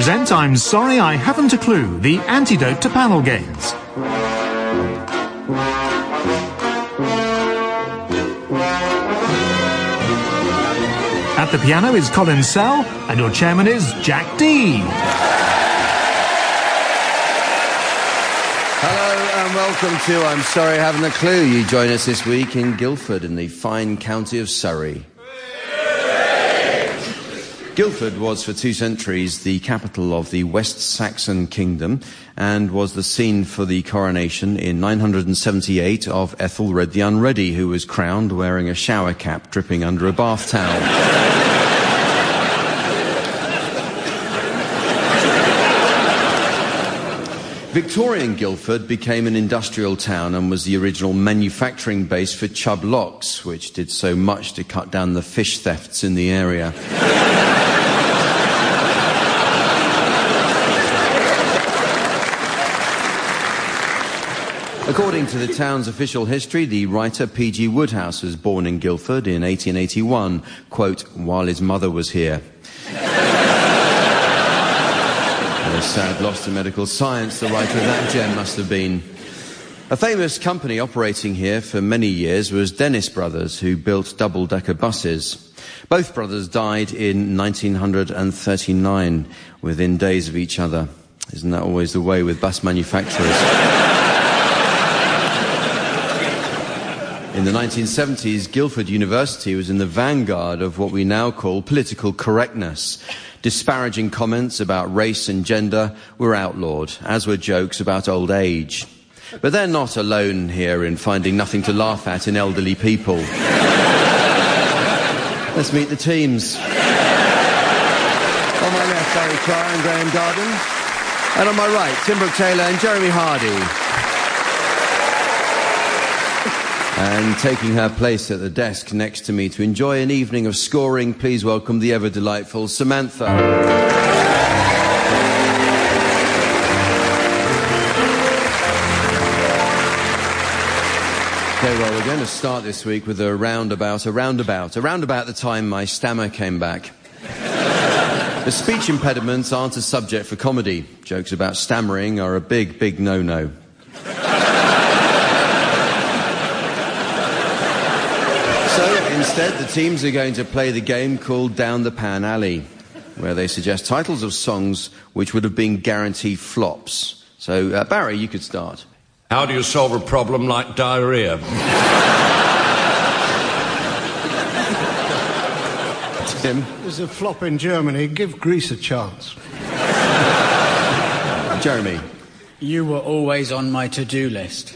present I'm Sorry I Haven't a Clue, the antidote to panel games. At the piano is Colin Sell, and your chairman is Jack Dee. Hello and welcome to I'm Sorry I Haven't a Clue. You join us this week in Guildford in the fine county of Surrey. Guildford was for 2 centuries the capital of the West Saxon Kingdom and was the scene for the coronation in 978 of Ethelred the Unready, who was crowned wearing a shower cap dripping under a bath towel. Victorian Guildford became an industrial town and was the original manufacturing base for Chubb Locks, which did so much to cut down the fish thefts in the area. According to the town's official history, the writer P.G. Wodehouse was born in Guildford in 1881, quote, while his mother was here. A sad loss to medical science, the writer of that gem must have been. A famous company operating here for many years was Dennis Brothers, who built double-decker buses. Both brothers died in 1939, within days of each other. Isn't that always the way with bus manufacturers? In the 1970s, Guildford University was in the vanguard of what we now call political correctness. Disparaging comments about race and gender were outlawed, as were jokes about old age. But they're not alone here in finding nothing to laugh at in elderly people. Let's meet the teams. On my left, Barry Cryer and Graham Garden. And on my right, Tim Brooke-Taylor and Jeremy Hardy. And taking her place at the desk next to me to enjoy an evening of scoring, please welcome the ever-delightful Samantha. Okay, well, we're going to start this week with around about the time my stammer came back. The speech impediments aren't a subject for comedy. Jokes about stammering are a big, big no-no. Instead, the teams are going to play the game called Down the Pan Alley, where they suggest titles of songs which would have been guaranteed flops. So, Barry, you could start. How do you solve a problem like diarrhea? Tim? There's a flop in Germany. Give Greece a chance. Jeremy? You were always on my to-do list.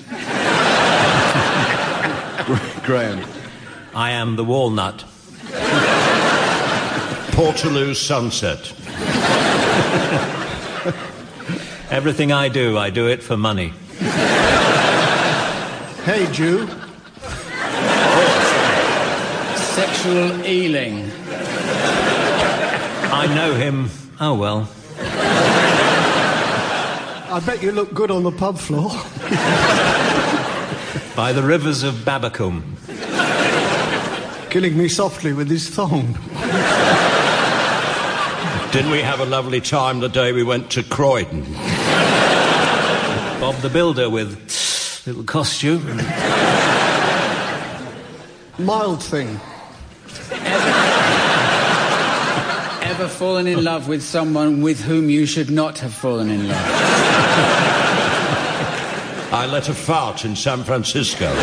Graham? I am the walnut. Portaloo sunset. Everything I do it for money. Hey, Jew. Sexual Ealing. I know him. Oh, well. I bet you look good on the pub floor. By the rivers of Babbacombe. Killing me softly with his thong. Didn't we have a lovely time the day we went to Croydon? Bob the Builder with little costume. Mild thing. Ever fallen in love with someone with whom you should not have fallen in love? I let a fart in San Francisco.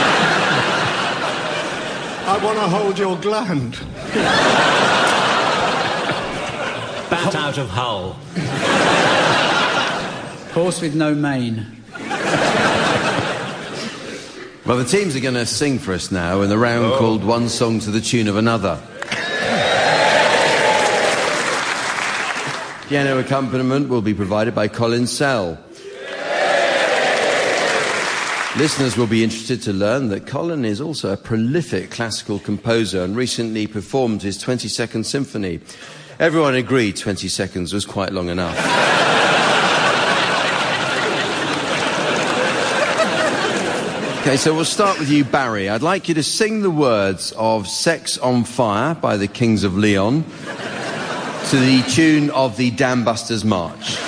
I want to hold your gland. Bat out of Hull. Horse with no mane. Well, the teams are going to sing for us now in the round called One Song to the Tune of Another. Piano accompaniment will be provided by Colin Sell. Listeners will be interested to learn that Colin is also a prolific classical composer and recently performed his 22nd symphony. Everyone agreed 20 seconds was quite long enough. Okay, so we'll start with you, Barry. I'd like you to sing the words of Sex on Fire by the Kings of Leon to the tune of the Dam Busters March.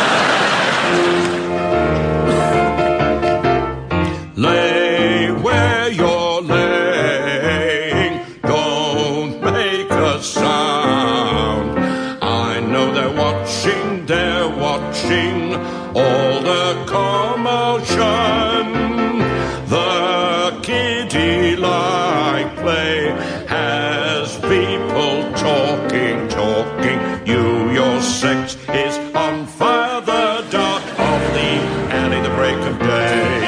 Lay where you're laying, don't make a sound. I know they're watching all the commotion. The kiddie-like play has people talking. Your sex is on fire, the dark of the alley, the break of day.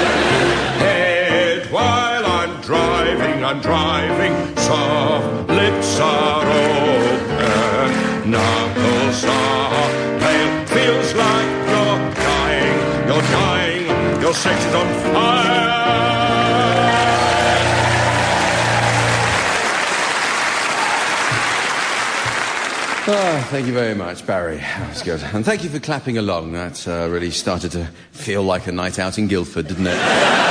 Head while I'm driving, soft lips are open, knuckles are pale, feels like you're dying, your sex is on fire. Oh, thank you very much, Barry. That was good. And thank you for clapping along. That really started to feel like a night out in Guildford, didn't it?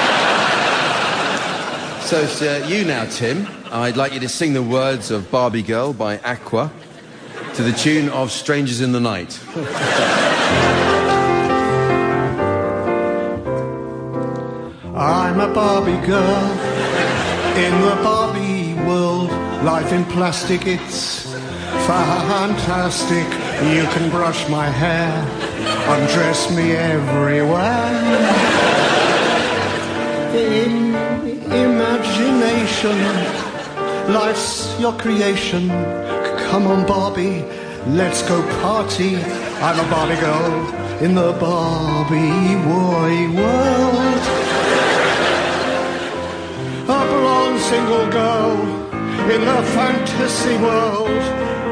So it's you now, Tim. I'd like you to sing the words of Barbie Girl by Aqua to the tune of Strangers in the Night. I'm a Barbie girl in the Barbie world. Life in plastic, it's fantastic. You can brush my hair, undress me everywhere. In imagination, life's your creation. Come on, Barbie, let's go party. I'm a Barbie girl in the Barbie world. A blonde single girl in the fantasy world.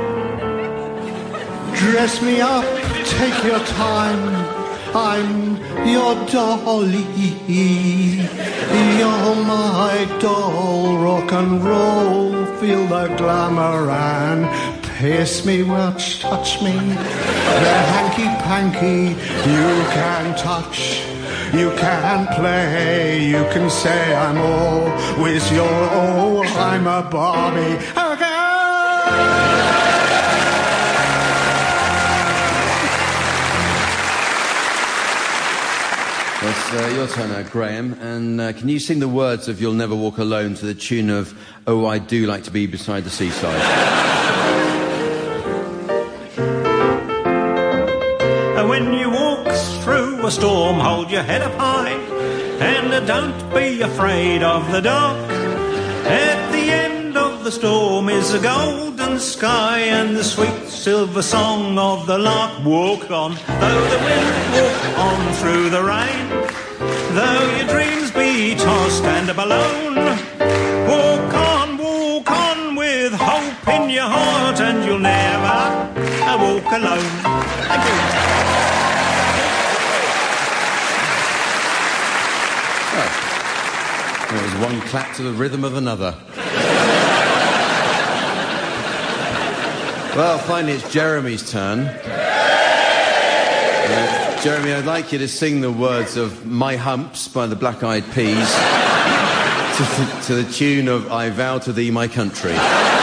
Dress me up, take your time. I'm your dolly. You're my doll. Rock and roll, feel the glamour and pierce me, watch, touch me. The hanky-panky you can touch. You can play, you can say I'm always your all. I'm a Barbie. It's your turn now, Graham. And can you sing the words of You'll Never Walk Alone to the tune of Oh, I Do Like to Be Beside the Seaside? When you walk through a storm, hold your head up high, and don't be afraid of the dark. At the end of the storm is a golden sky and the sweet silver song of the lark. Walk on, though the wind, walk on through the rain, though your dreams be tossed and blown. Walk on with hope in your heart, and you'll never walk alone. Thank you. It was one clap to the rhythm of another. Well, finally it's Jeremy's turn. Jeremy, I'd like you to sing the words of My Humps by the Black Eyed Peas to the tune of I Vow to Thee, My Country.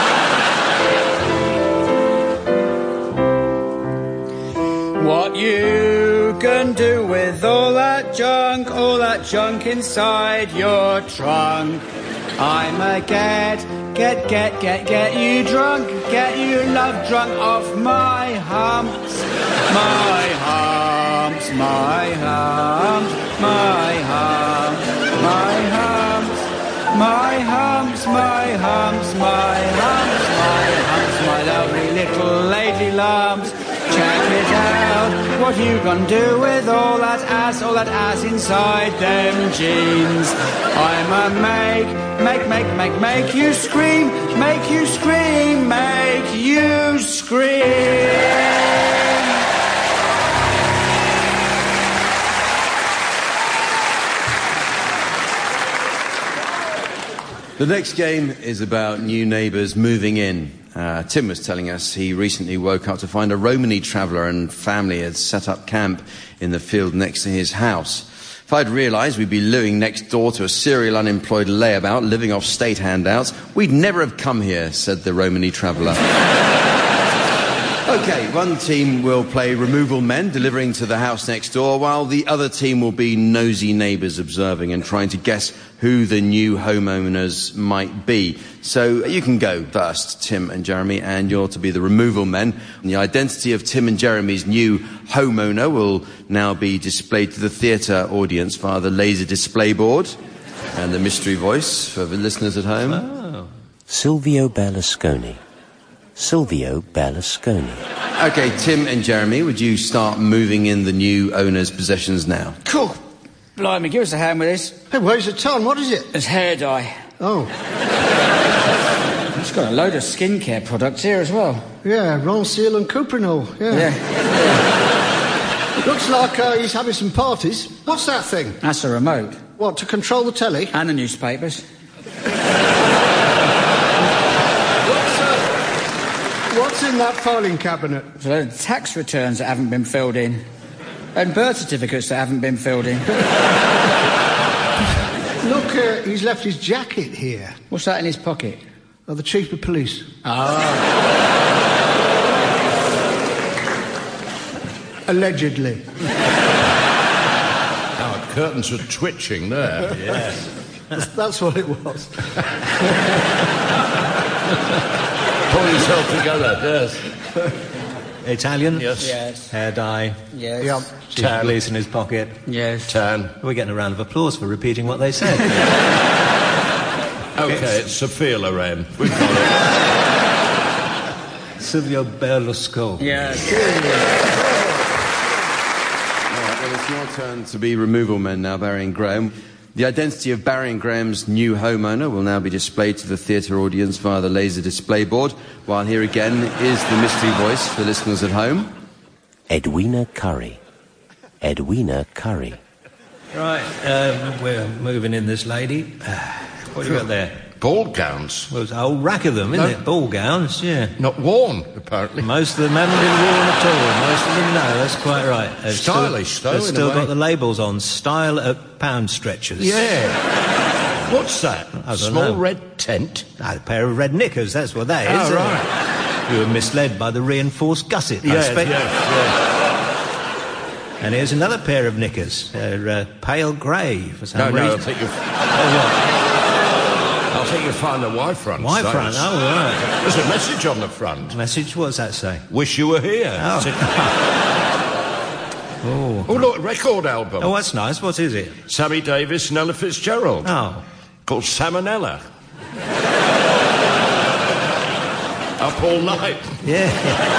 What you can do with all that junk inside your trunk. I'm a get you drunk, get you love drunk off my humps, my humps, my humps, my humps, my humps, my humps, my humps, my humps, my humps, my lovely little lady lumps. Check it out, what you gonna do with all that ass inside them jeans? I'm a make you scream, make you scream, make you scream. The next game is about new neighbours moving in. Tim was telling us he recently woke up to find a Romany traveller and family had set up camp in the field next to his house. If I'd realised we'd be living next door to a serial unemployed layabout living off state handouts, we'd never have come here, said the Romany traveller. OK, one team will play removal men, delivering to the house next door, while the other team will be nosy neighbours observing and trying to guess who the new homeowners might be. So you can go first, Tim and Jeremy, and you're to be the removal men. And the identity of Tim and Jeremy's new homeowner will now be displayed to the theatre audience via the laser display board and the mystery voice for the listeners at home. Oh. Silvio Berlusconi. Silvio Berlusconi. OK, Tim and Jeremy, would you start moving in the new owner's possessions now? Cool. Blimey, give us a hand with this. Hey, where's the ton? What is it? It's hair dye. Oh. It's got a load of skincare products here as well. Yeah, Ronseal and Cuprinol. Yeah. Looks like he's having some parties. What's that thing? That's a remote. What, to control the telly? And the newspapers. What's in that filing cabinet? So tax returns that haven't been filled in. And birth certificates that haven't been filled in. Look, he's left his jacket here. What's that in his pocket? Oh, the chief of police. Allegedly. Our curtains are twitching there. Yes. That's what it was. Pull yourself together, yes. Italian? Yes. Hair dye? Yes. Yeah. Chief of police in his pocket? Yes. Tan. We're getting a round of applause for repeating what they said. OK, it's Sophia Loren. We've got it. Silvio Berlusconi. Yeah. Well, it's your turn to be removal men now, Barry and Graham. The identity of Barry and Graham's new homeowner will now be displayed to the theatre audience via the laser display board, while here again is the mystery voice for listeners at home. Edwina Curry. Edwina Curry. Right, we're moving in this lady. What do you got there? Ball gowns. Well, it's a whole rack of them, isn't it? Ball gowns, yeah. Not worn, apparently. Most of them haven't been worn at all. Most of them, no, that's quite right. Stylish, though, They've in a still way. got the labels on. Style at pound stretchers. Yeah. What's that? I don't Small know. red tent? A pair of red knickers, that's what that is. Oh, right. You were misled by the reinforced gusset, I expect. Yes. And here's another pair of knickers. They're pale grey for some reason. I think you'll find the Y front. Y front, oh, right. There's a message on the front. Message, what does that say? Wish you were here. Oh. Oh, look, record album. Oh, that's nice. What is it? Sammy Davis and Ella Fitzgerald. Oh. Called Salmonella. Up all night. Yeah.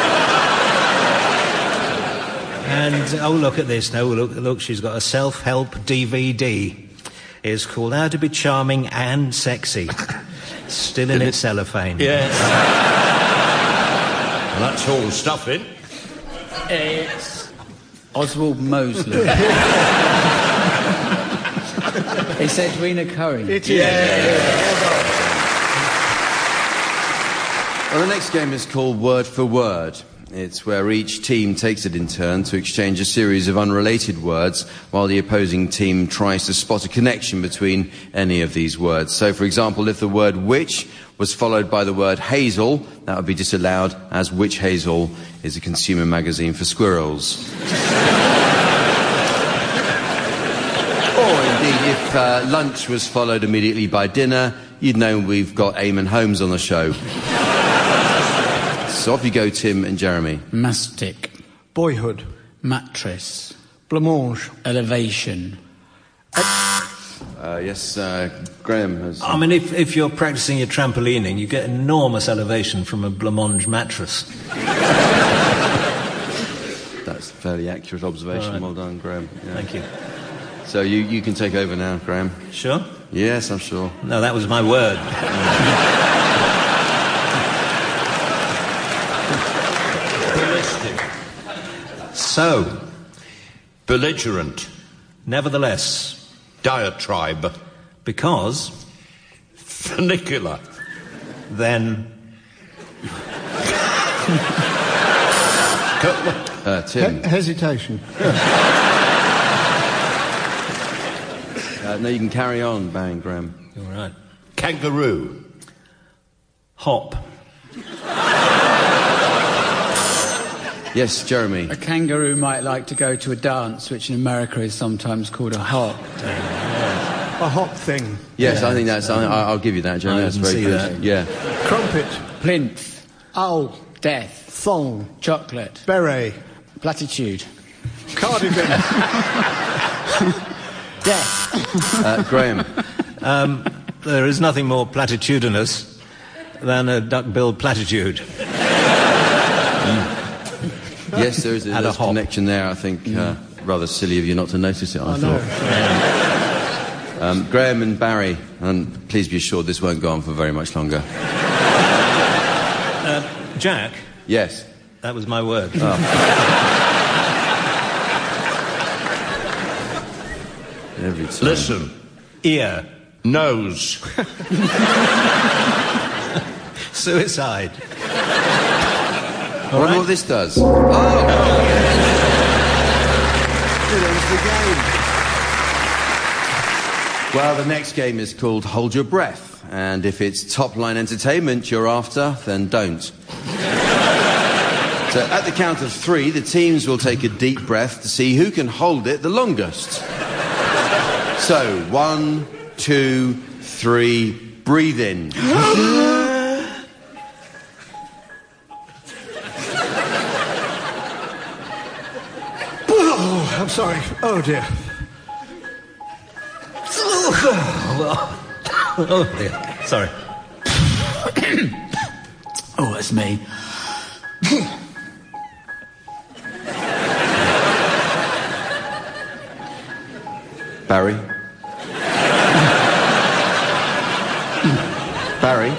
And, oh, look at this. No, look, she's got a self-help DVD. It's called How to Be Charming and Sexy. Still in its cellophane. Yes. And that's all the stuff in. It's Oswald Mosley. It's Edwina Curry. It is. Well, the next game is called Word for Word. It's where each team takes it in turn to exchange a series of unrelated words while the opposing team tries to spot a connection between any of these words. So, for example, if the word witch was followed by the word hazel, that would be disallowed, as Witch Hazel is a consumer magazine for squirrels. Or indeed, if lunch was followed immediately by dinner, you'd know we've got Eamon Holmes on the show. So off you go, Tim and Jeremy. Mastic. Boyhood. Mattress. Blancmange. Elevation. Yes, Graham has... I mean, if you're practicing your trampolining, you get enormous elevation from a blancmange mattress. That's a fairly accurate observation. Right. Well done, Graham. Yeah. Thank you. So you can take over now, Graham. Sure? Yes, I'm sure. No, that was my word. So, Belligerent. nevertheless, Diatribe. because, Funicular. then, Tim. Hesitation. No, you can carry on, Bang, Graham. all right. Kangaroo. Hop. Yes, Jeremy. A kangaroo might like to go to a dance, which in America is sometimes called a hop. A hop thing. Yes, I think that's... I'll give you that, Jeremy. That's very good. that. Yeah. Crumpet. Plinth. Owl. Death. Thong. Chocolate. Beret. Platitude. Cardigan. Death. Graham. There is nothing more platitudinous than a duck-billed platitude. Yes, there's And a a hop. connection there, I think. Rather silly of you not to notice it, I thought. Graham and Barry, and please be assured this won't go on for very much longer. Jack, Yes. that was my word. Every time. Listen. Ear. Nose. Suicide. I wonder what this does. Oh! It ends the game. Well, the next game is called Hold Your Breath, and if it's top-line entertainment you're after, then don't. So at the count of 3, the teams will take a deep breath to see who can hold it the longest. So, 1, 2, 3, breathe in. Oh, I'm sorry. Oh, dear. Oh, dear. Sorry. Oh, that's me. Barry? Barry?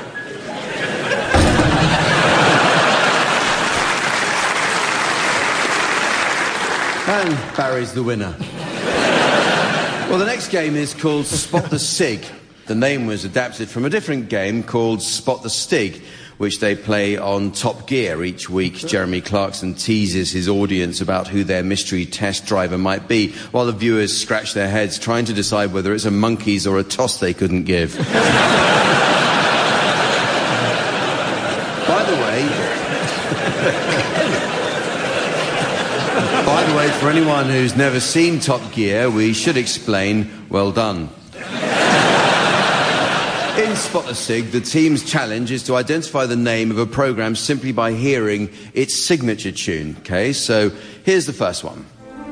And Barry's the winner. Well, the next game is called Spot the Sig. The name was adapted from a different game called Spot the Stig, which they play on Top Gear. Each week, Jeremy Clarkson teases his audience about who their mystery test driver might be, while the viewers scratch their heads trying to decide whether it's a monkeys or a toss they couldn't give. By the way, for anyone who's never seen Top Gear, we should explain, well done. In Spot the Sig, the team's challenge is to identify the name of a program simply by hearing its signature tune. Okay, so here's the first one.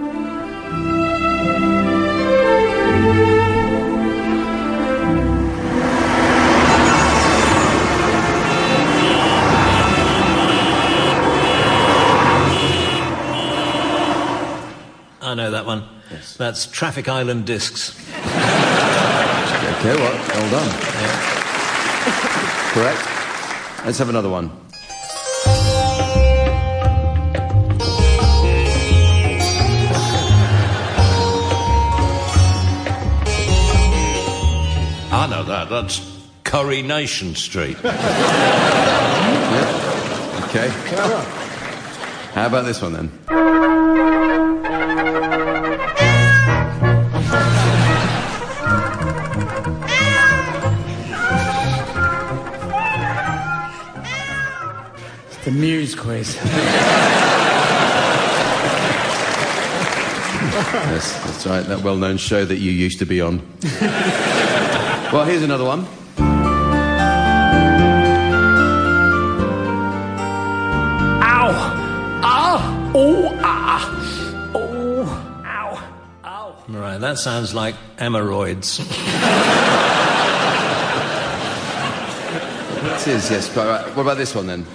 I know that one. Yes. That's Traffic Island Discs. Okay, well done. Yeah. Correct. Let's have another one. I know that. That's Coronation Street. Yeah. Okay. How about this one then? The Muse quiz. Yes, that's right, that well-known show that you used to be on. Well, here's another one. Ow! Ah! Oh! Ah! Oh! Ow! Ow! Right, that sounds like hemorrhoids. It is, yes, quite right. What about this one then?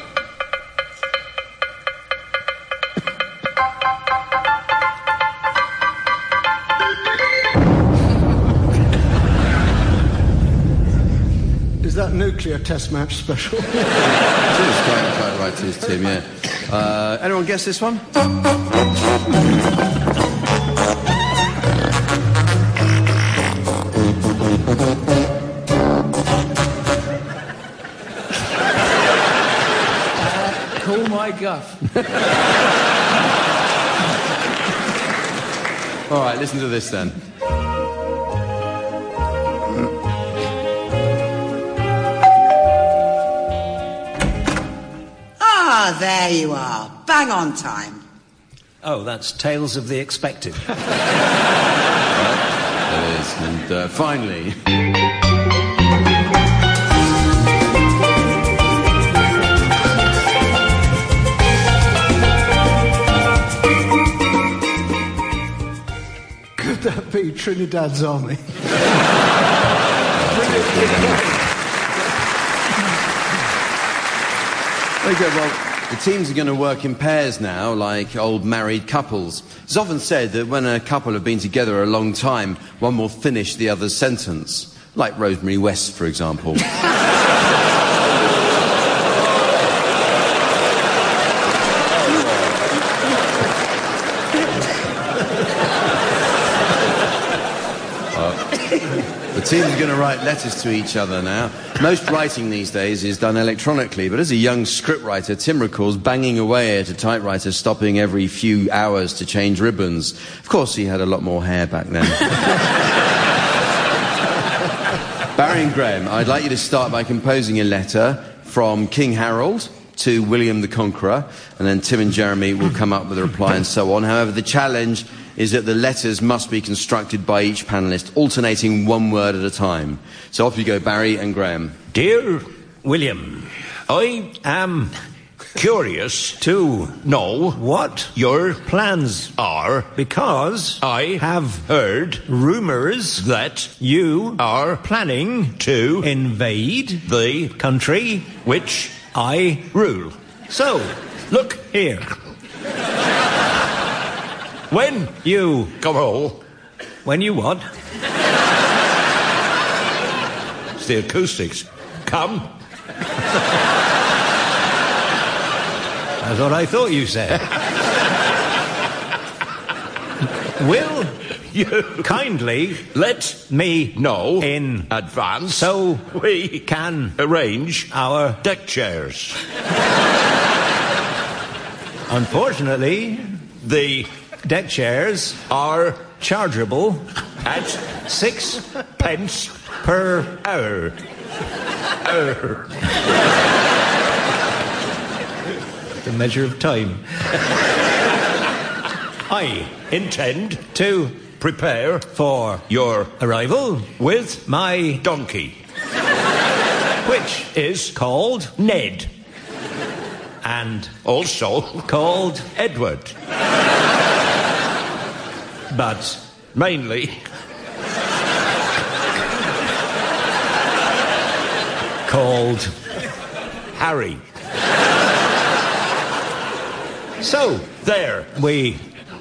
Is that nuclear test match special? It is quite right, it is, Tim, yeah. Anyone guess this one? Call my guff. All right, listen to this then. Ah, there you are. bang on time. Oh, that's Tales of the Expected. It is. And finally... Could that be Trinidad's Army? Very good. Well, the teams are going to work in pairs now, like old married couples. It's often said that when a couple have been together a long time, one will finish the other's sentence. Like Rosemary West, for example. The teams are going to write letters to each other now. Most writing these days is done electronically, but as a young scriptwriter, Tim recalls banging away at a typewriter, stopping every few hours to change ribbons. Of course, he had a lot more hair back then. Barry and Graham, I'd like you to start by composing a letter from King Harold to William the Conqueror, and then Tim and Jeremy will come up with a reply and so on. However, the challenge is that the letters must be constructed by each panellist, alternating one word at a time. So off you go, Barry and Graham. Dear William, I am curious to know what your plans are, because I have heard rumours that you are planning to invade the country which I rule. So, look here. When you come home... When you what? It's the acoustics. Come. That's what I thought you said. Will you kindly let me know in advance so we can arrange our deck chairs? Unfortunately, the deck chairs are chargeable at 6 pence per hour. The measure of time. I intend to prepare for your arrival with my donkey, which is called Ned, and also called Edward. But mainly called Harry. So, there we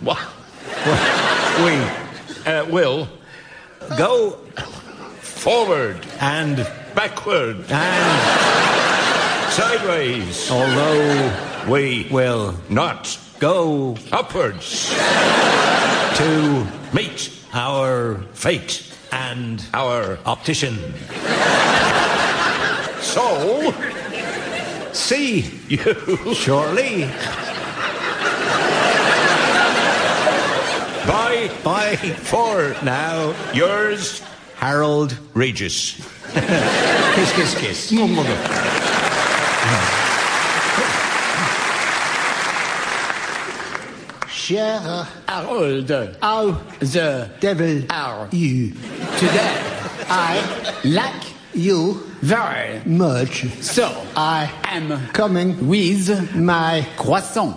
will go forward and backward and sideways, although we will not go upwards to meet our fate and our optician. So, see you shortly. Bye for now. Yours, Harold Regis. Kiss, kiss, kiss. Cher Harold, how the devil are you? Today, I like you very much. So, I am coming with my croissant.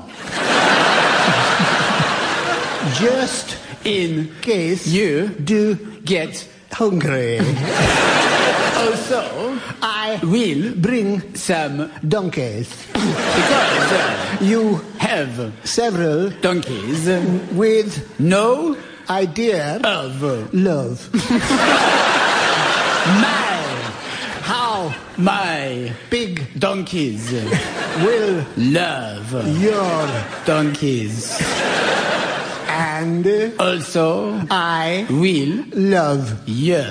Just in case you do get hungry. Also, I will bring some donkeys. Because you have several donkeys with no idea of love. My big donkeys will love your donkeys. And also, I will love your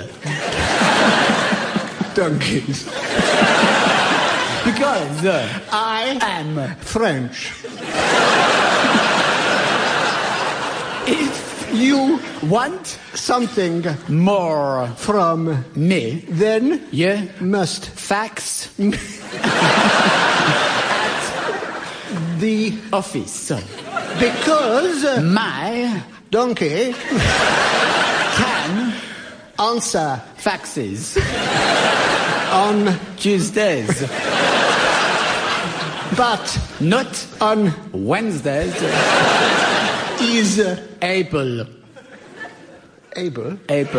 donkeys. Because I am French. If you want something more from me, then you must fax at the office. because My donkey can answer faxes on Tuesdays, but not on Wednesdays. is Able. able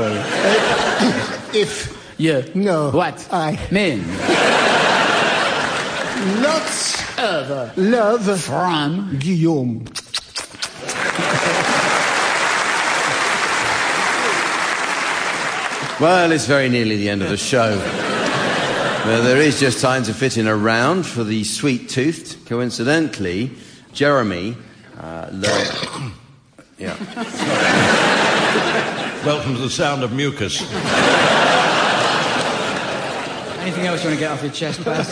if Yeah. no What? I mean? lots Of love from Guillaume. Well, it's very nearly the end of the show. Well, there is just time to fit in a round for the sweet-toothed. Coincidentally, Jeremy learned... Yeah. Welcome to the sound of mucus. anything else you want to get off your chest, Baz?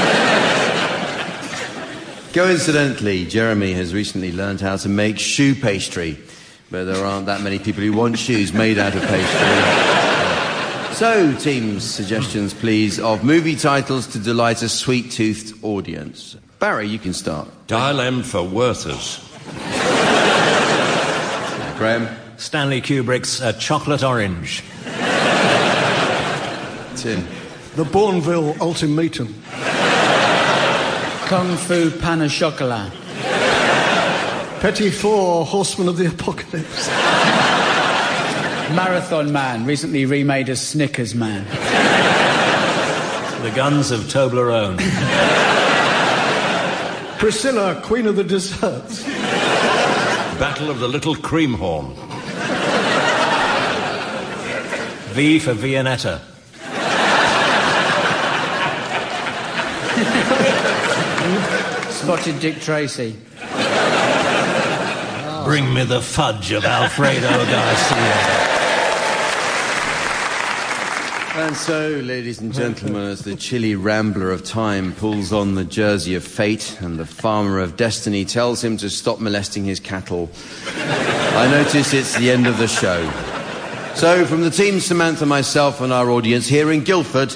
Coincidentally, Jeremy has recently learned how to make shoe pastry, but there aren't that many people who want shoes made out of pastry. So, teams, suggestions, please, of movie titles to delight a sweet-toothed audience. Barry, you can start. Dial M for Werther's. Graham. Stanley Kubrick's Chocolate Orange. Tim. The Bourneville Ultimatum. Kung Fu Pan Chocolat. Petit Four Horsemen of the Apocalypse. Marathon Man, recently remade as Snickers Man. The Guns of Toblerone. Priscilla, Queen of the Desserts. Battle of the Little Creamhorn. V for Viennetta. Spotted Dick Tracy. Bring me the fudge of Alfredo Garcia. And so, ladies and gentlemen, as the chilly rambler of time pulls on the jersey of fate and the farmer of destiny tells him to stop molesting his cattle, I notice it's the end of the show. So, from the team, Samantha, myself and our audience here in Guildford,